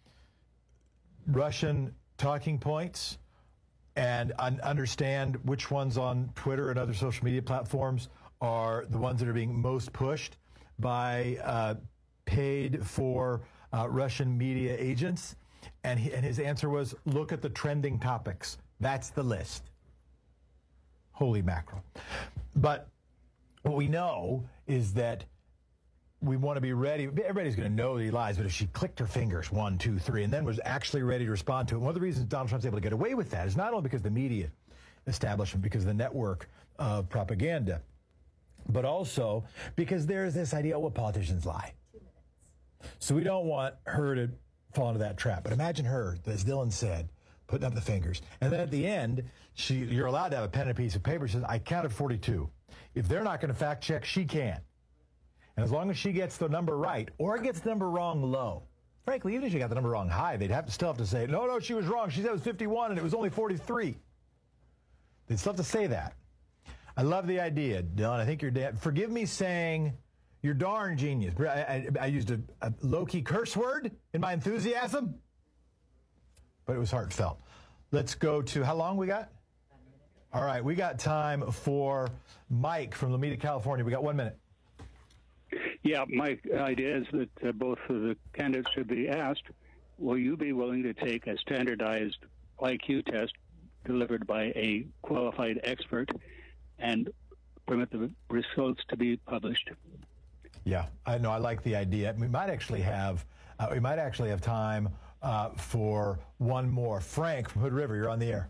Russian talking points and understand which ones on Twitter and other social media platforms are the ones that are being most pushed by paid for Russian media agents? And his answer was, look at the trending topics. That's the list. Holy mackerel. But what we know is that we want to be ready. Everybody's going to know that he lies, but if she clicked her fingers 1, 2, 3, and then was actually ready to respond to it, one of the reasons Donald Trump's able to get away with that is not only because of the media establishment, because of the network of propaganda, but also because there's this idea, well, politicians lie. So we don't want her to fall into that trap. But imagine her, as Dylan said, putting up the fingers. And then at the end, you're allowed to have a pen and a piece of paper. She says, I counted 42. If they're not going to fact check, she can. And as long as she gets the number right, or gets the number wrong low, frankly, even if she got the number wrong high, they'd still have to say, no, she was wrong. She said it was 51 and it was only 43. They'd still have to say that. I love the idea, Dylan. I think you're forgive me saying you're darn genius. I used a low-key curse word in my enthusiasm, but it was heartfelt. Let's go to, how long we got? All right, we got time for Mike from Lomita, California. We got 1 minute. Yeah, my idea is that both of the candidates should be asked, will you be willing to take a standardized IQ test delivered by a qualified expert and permit the results to be published? Yeah, I know. I like the idea. We might actually have time for one more. Frank from Hood River, you're on the air.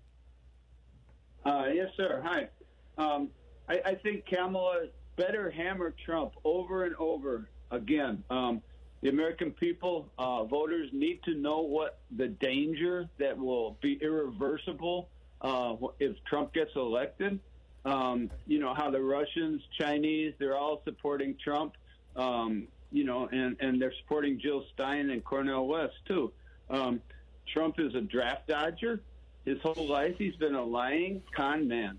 Yes, sir. Hi. I think Kamala better hammer Trump over and over again. The American people, voters, need to know what the danger that will be irreversible if Trump gets elected. You know, how the Russians, Chinese, they're all supporting Trump, you know, and they're supporting Jill Stein and Cornel West, too. Trump is a draft dodger. His whole life he's been a lying con man.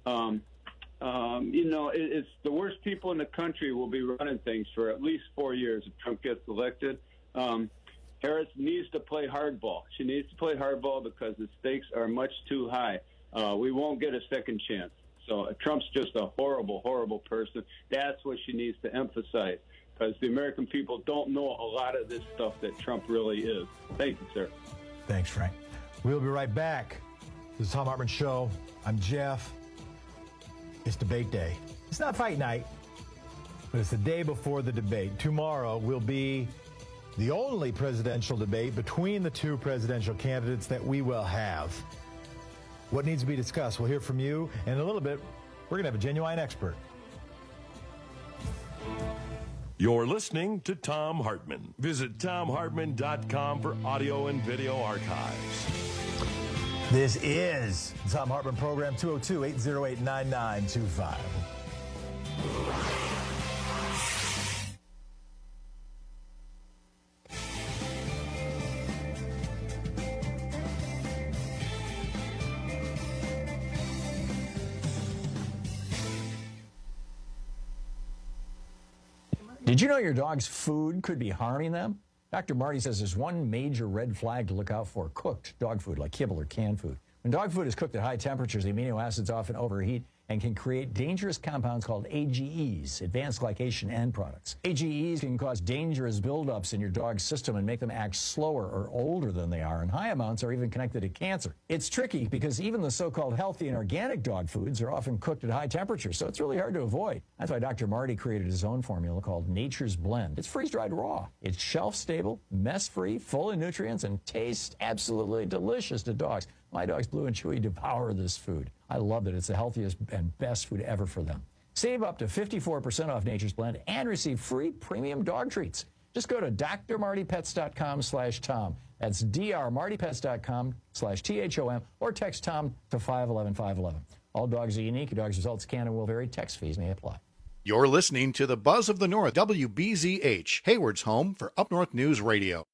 You know, it's the worst people in the country will be running things for at least 4 years if Trump gets elected. Harris needs to play hardball. She needs to play hardball because the stakes are much too high. We won't get a second chance. So Trump's just a horrible, horrible person. That's what she needs to emphasize, because the American people don't know a lot of this stuff that Trump really is. Thank you, sir. Thanks, Frank. We'll be right back. This is Thom Hartmann Show. I'm Jeff. It's debate day. It's not fight night, but it's the day before the debate. Tomorrow will be the only presidential debate between the two presidential candidates that we will have. What needs to be discussed? We'll hear from you. And in a little bit, we're going to have a genuine expert. You're listening to Thom Hartmann. Visit ThomHartmann.com for audio and video archives. This is the Thom Hartmann Program, 202-808-9925. Did you know your dog's food could be harming them? Dr. Marty says there's one major red flag to look out for: cooked dog food, like kibble or canned food. When dog food is cooked at high temperatures, the amino acids often overheat and can create dangerous compounds called AGEs, advanced glycation end products. AGEs can cause dangerous buildups in your dog's system and make them act slower or older than they are, and high amounts are even connected to cancer. It's tricky because even the so-called healthy and organic dog foods are often cooked at high temperatures, so it's really hard to avoid. That's why Dr. Marty created his own formula called Nature's Blend. It's freeze-dried raw. It's shelf-stable, mess-free, full of nutrients, and tastes absolutely delicious to dogs. My dogs, Blue and Chewy, devour this food. I love that it's the healthiest and best food ever for them. Save up to 54% off Nature's Blend and receive free premium dog treats. Just go to drmartypets.com/Tom. That's drmartypets.com/THOM, or text Tom to 511-511. All dogs are unique. Your dog's results can and will vary. Text fees may apply. You're listening to the Buzz of the North, WBZH, Hayward's home for Up North News Radio.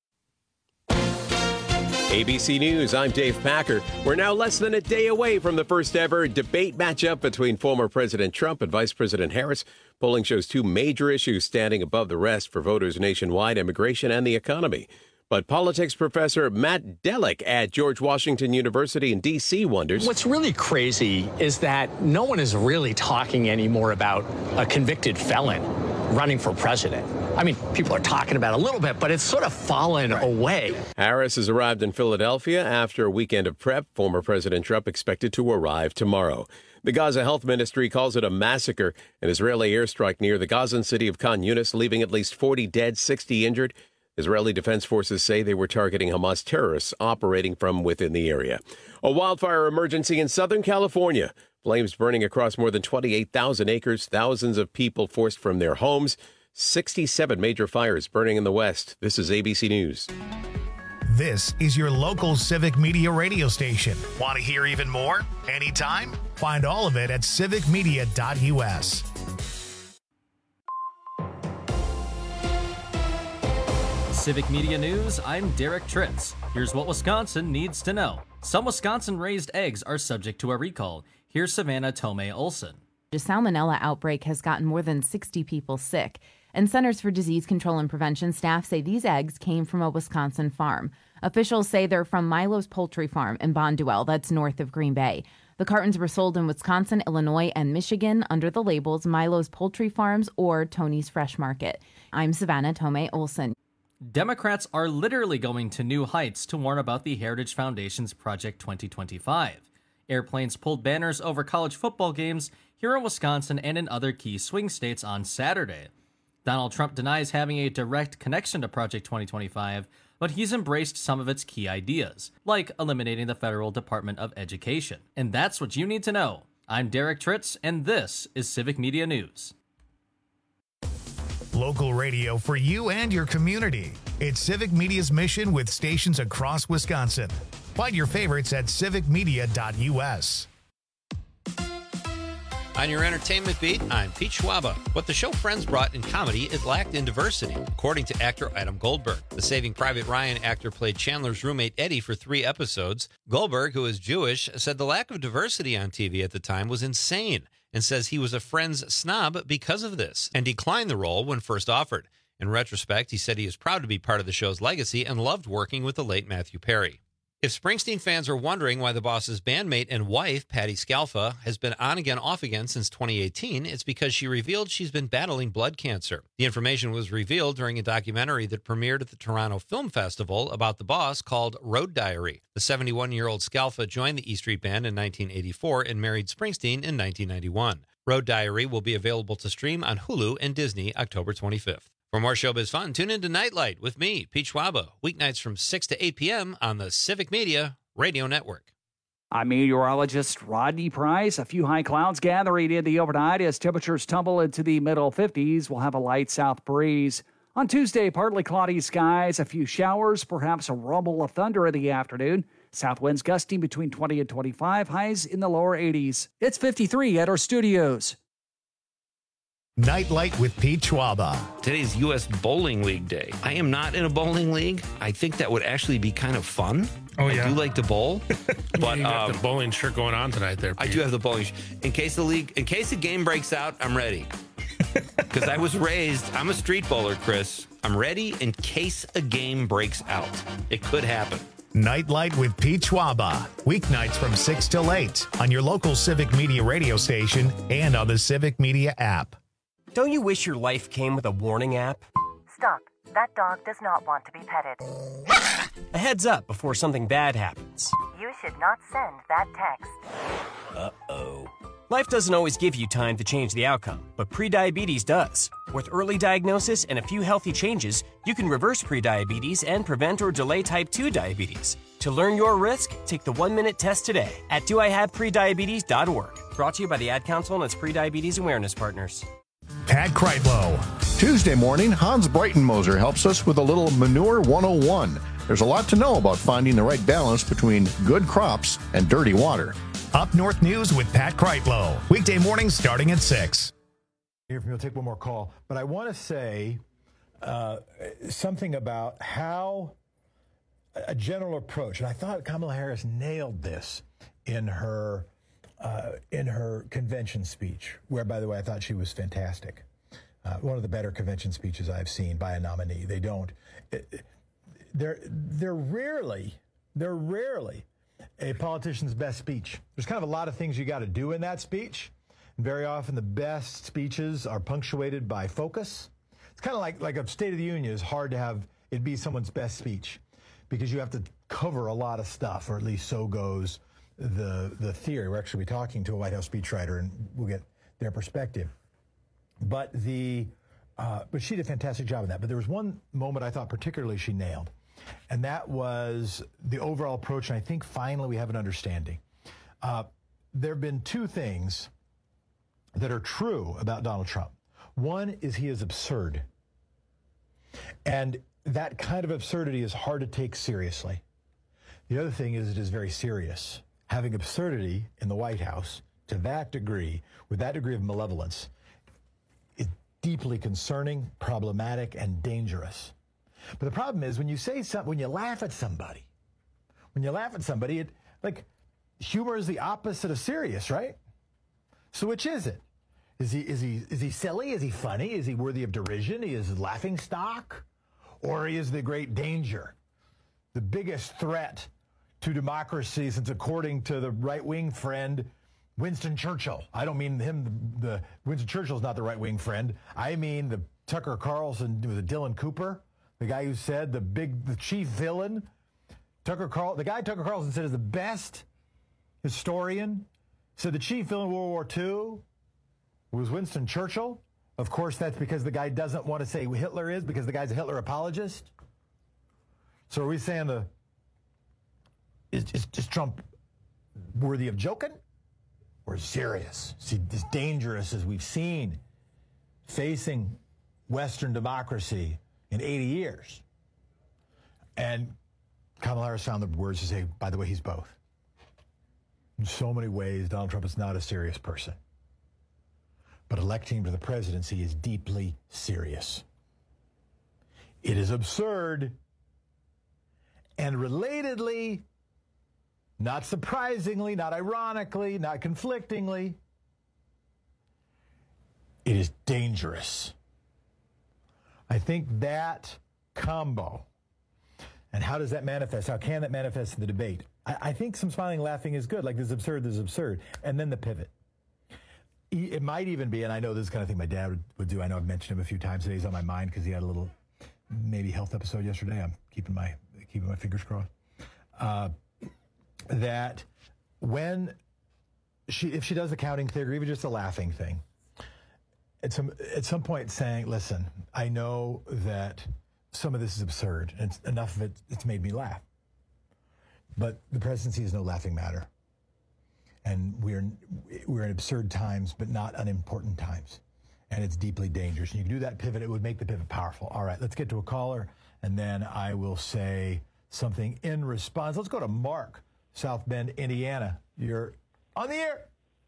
ABC News, I'm Dave Packer. We're now less than a day away from the first ever debate matchup between former President Trump and Vice President Harris. Polling shows two major issues standing above the rest for voters nationwide: immigration and the economy. But politics professor Matt Delick at George Washington University in D.C. wonders. What's really crazy is that no one is really talking anymore about a convicted felon running for president. I mean, people are talking about it a little bit, but it's sort of fallen away. Harris has arrived in Philadelphia after a weekend of prep. Former President Trump expected to arrive tomorrow. The Gaza Health Ministry calls it a massacre. An Israeli airstrike near the Gazan city of Khan Yunis, leaving at least 40 dead, 60 injured. Israeli Defense Forces say they were targeting Hamas terrorists operating from within the area. A wildfire emergency in Southern California. Flames burning across more than 28,000 acres. Thousands of people forced from their homes. 67 major fires burning in the West. This is ABC News. This is your local Civic Media radio station. Want to hear even more? Anytime? Find all of it at civicmedia.us. Civic Media News, I'm Derek Tritz. Here's what Wisconsin needs to know. Some Wisconsin-raised eggs are subject to a recall. Here's Savannah Tomei Olson. A salmonella outbreak has gotten more than 60 people sick, and Centers for Disease Control and Prevention staff say these eggs came from a Wisconsin farm. Officials say they're from Milo's Poultry Farm in Bonduelle, that's north of Green Bay. The cartons were sold in Wisconsin, Illinois, and Michigan under the labels Milo's Poultry Farms or Tony's Fresh Market. I'm Savannah Tomei Olson. Democrats are literally going to new heights to warn about the Heritage Foundation's Project 2025. Airplanes pulled banners over college football games here in Wisconsin and in other key swing states on Saturday. Donald Trump denies having a direct connection to Project 2025, but he's embraced some of its key ideas, like eliminating the Federal Department of Education. And that's what you need to know. I'm Derek Tritz, and this is Civic Media News. Local radio for you and your community. It's Civic Media's mission with stations across Wisconsin. Find your favorites at civicmedia.us. On your entertainment beat, I'm Pete Schwaba. What the show Friends brought in comedy, it lacked in diversity, according to actor Adam Goldberg. The Saving Private Ryan actor played Chandler's roommate Eddie for 3 episodes. Goldberg, who is Jewish, said the lack of diversity on TV at the time was insane and says he was a Friends snob because of this and declined the role when first offered. In retrospect, he said he is proud to be part of the show's legacy and loved working with the late Matthew Perry. If Springsteen fans are wondering why the boss's bandmate and wife, Patti Scialfa, has been on again, off again since 2018, it's because she revealed she's been battling blood cancer. The information was revealed during a documentary that premiered at the Toronto Film Festival about the boss called Road Diary. The 71-year-old Scialfa joined the E Street Band in 1984 and married Springsteen in 1991. Road Diary will be available to stream on Hulu and Disney October 25th. For more showbiz fun, tune in to Nightlight with me, Pete Schwaba, weeknights from 6 to 8 p.m. on the Civic Media Radio Network. I'm meteorologist Rodney Price. A few high clouds gathering in the overnight as temperatures tumble into the middle 50s. We'll have a light south breeze. On Tuesday, partly cloudy skies, a few showers, perhaps a rumble of thunder in the afternoon. South winds gusting between 20 and 25, highs in the lower 80s. It's 53 at our studios. Nightlight with Pete Schwaba. Today's U.S. Bowling League Day. I am not in a bowling league. I think that would actually be kind of fun. Oh, yeah. I do like to bowl. But you got the bowling shirt going on tonight there, Pete. I do have the bowling shirt. In case the game breaks out, I'm ready. Because I was raised, I'm a street bowler, Chris. I'm ready in case a game breaks out. It could happen. Nightlight with Pete Schwaba. Weeknights from 6 till 8 on your local Civic Media radio station and on the Civic Media app. Don't you wish your life came with a warning app? Stop. That dog does not want to be petted. A heads up before something bad happens. You should not send that text. Uh-oh. Life doesn't always give you time to change the outcome, but prediabetes does. With early diagnosis and a few healthy changes, you can reverse prediabetes and prevent or delay type 2 diabetes. To learn your risk, take the 1-minute test today at doihaveprediabetes.org. Brought to you by the Ad Council and its prediabetes awareness partners. Pat Kreitlow. Tuesday morning, Hans Breitenmoser helps us with a little Manure 101. There's a lot to know about finding the right balance between good crops and dirty water. Up North News with Pat Kreitlow. Weekday mornings starting at 6. Here from you, we'll take one more call. But I want to say something about how a general approach, and I thought Kamala Harris nailed this in her convention speech, where, by the way, I thought she was fantastic. One of the better convention speeches I've seen by a nominee. They're rarely a politician's best speech. There's kind of a lot of things you got to do in that speech. And very often the best speeches are punctuated by focus. It's kind of like a State of the Union is hard to have it be someone's best speech because you have to cover a lot of stuff, or at least so goes the theory. We're actually talking to a White House speechwriter, and we'll get their perspective. But she did a fantastic job of that. But there was one moment I thought particularly she nailed, and that was the overall approach. And I think finally we have an understanding. There have been two things that are true about Donald Trump. One is he is absurd, and that kind of absurdity is hard to take seriously. The other thing is it is very serious. Having absurdity in the White House to that degree, with that degree of malevolence, is deeply concerning, problematic, and dangerous. But the problem is when you say something, when you laugh at somebody, humor is the opposite of serious, right? So which is it? Is he silly? Is he funny? Is he worthy of derision? Is he laughing stock? Or is the great danger, the biggest threat to democracy, since according to the right-wing friend Winston Churchill, I don't mean him, Winston Churchill's not the right-wing friend, I mean the Tucker Carlson, was it Dylan Cooper, the guy who said the chief villain, the guy Tucker Carlson said is the best historian, said the chief villain in World War II was Winston Churchill. Of course, that's because the guy doesn't want to say who Hitler is, because the guy's a Hitler apologist. So are we saying is Trump worthy of joking? Or serious? See, as dangerous as we've seen facing Western democracy in 80 years. And Kamala Harris found the words to say, by the way, he's both. In so many ways, Donald Trump is not a serious person. But electing him to the presidency is deeply serious. It is absurd. And relatedly, not surprisingly, not ironically, not conflictingly, it is dangerous. I think that combo, and how does that manifest? How can that manifest in the debate? I think some smiling, laughing is good. Like, this is absurd. And then the pivot. It might even be, and I know this is the kind of thing my dad would do. I know I've mentioned him a few times today. He's on my mind because he had a little, maybe health episode yesterday. I'm keeping my fingers crossed. That when if she does a counting thing or even just a laughing thing, at some point saying, listen, I know that some of this is absurd, and enough of it's made me laugh. But the presidency is no laughing matter. And we're in absurd times, but not unimportant times. And it's deeply dangerous. And you can do that pivot, it would make the pivot powerful. All right, let's get to a caller, and then I will say something in response. Let's go to Mark, South Bend, Indiana. You're on the air.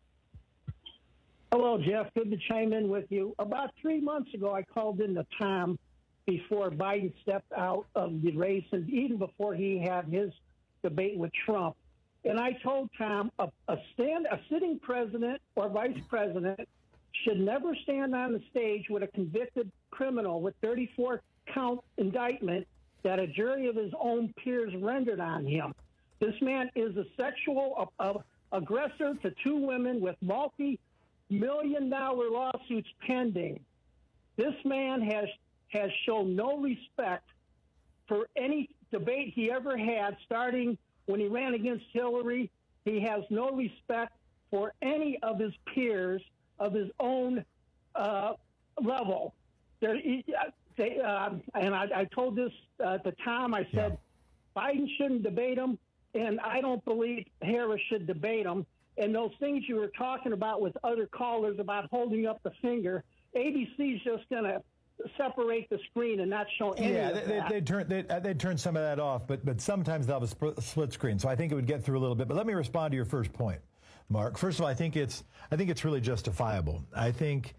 Hello, Jeff. Good to chime in with you. About 3 months ago, I called in to Tom before Biden stepped out of the race and even before he had his debate with Trump. And I told Tom a sitting president or vice president should never stand on the stage with a convicted criminal with 34-count indictment that a jury of his own peers rendered on him. This man is a sexual aggressor to 2 women with multi-million-dollar lawsuits pending. This man has shown no respect for any debate he ever had, starting when he ran against Hillary. He has no respect for any of his peers of his own level. And I told this to Tom. I said, Biden shouldn't debate him, and I don't believe Harris should debate him. And those things you were talking about with other callers about holding up the finger, ABC's just going to separate the screen and not show any of that. They'd turn some of that off, but sometimes they'll have a split screen. So I think it would get through a little bit. But let me respond to your first point, Mark. First of all, I think it's really justifiable. I think,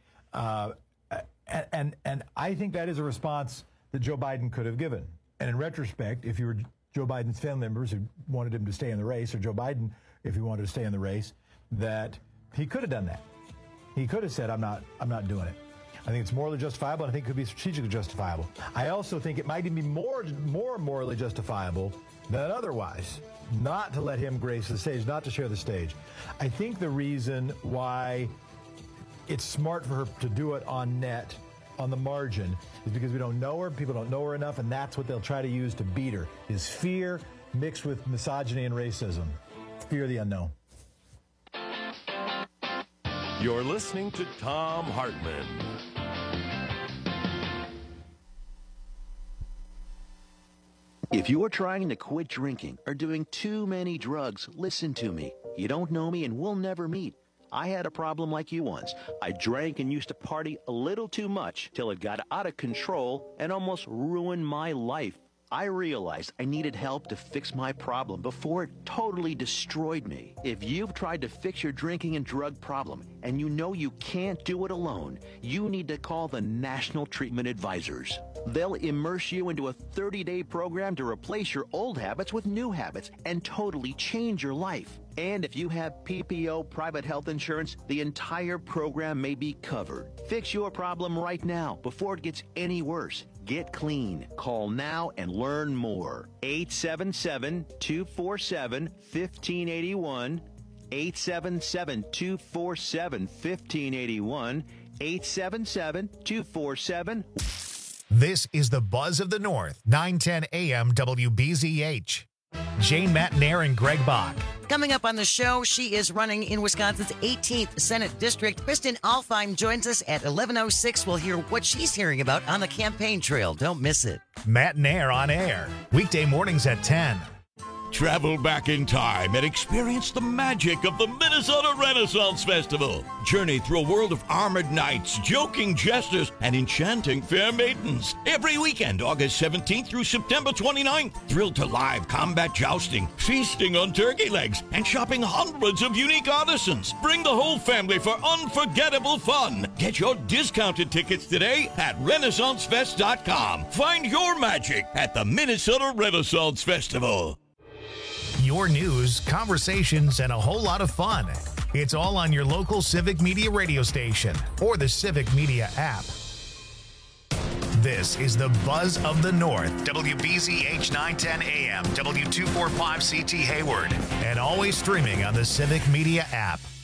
and I think that is a response that Joe Biden could have given. And in retrospect, if you were Joe Biden's family members who wanted him to stay in the race, or Joe Biden, if he wanted to stay in the race, that he could have done that. He could have said, I'm not doing it. I think it's morally justifiable, and I think it could be strategically justifiable. I also think it might even be more morally justifiable than otherwise, not to let him grace the stage, not to share the stage. I think the reason why it's smart for her to do it on net, on the margin, is because we don't know her, people don't know her enough, and that's what they'll try to use to beat her, is fear mixed with misogyny and racism. Fear of the unknown. You're listening to Thom Hartmann. If you're trying to quit drinking or doing too many drugs, listen to me. You don't know me and we'll never meet. I had a problem like you once. I drank and used to party a little too much till it got out of control and almost ruined my life. I realized I needed help to fix my problem before it totally destroyed me. If you've tried to fix your drinking and drug problem and you know you can't do it alone, you need to call the National Treatment Advisors. They'll immerse you into a 30-day program to replace your old habits with new habits and totally change your life. And if you have PPO private health insurance, the entire program may be covered. Fix your problem right now before it gets any worse. Get clean. Call now and learn more. 877-247-1581. 877-247-1581. 877-247. This is the Buzz of the North, 910 AM WBZH. Jane Matnair and Greg Bach. Coming up on the show, she is running in Wisconsin's 18th Senate District. Kristen Alfheim joins us at 11:06. We'll hear what she's hearing about on the campaign trail. Don't miss it. Matinaire on Air, weekday mornings at 10. Travel back in time and experience the magic of the Minnesota Renaissance Festival. Journey through a world of armored knights, joking jesters, and enchanting fair maidens. Every weekend, August 17th through September 29th. Thrill to live combat jousting, feasting on turkey legs, and shopping hundreds of unique artisans. Bring the whole family for unforgettable fun. Get your discounted tickets today at RenaissanceFest.com. Find your magic at the Minnesota Renaissance Festival. Your news, conversations, and a whole lot of fun. It's all on your local Civic Media radio station or the Civic Media app. This is the Buzz of the North, WBZH 910 AM, W245CT Hayward, and always streaming on the Civic Media app.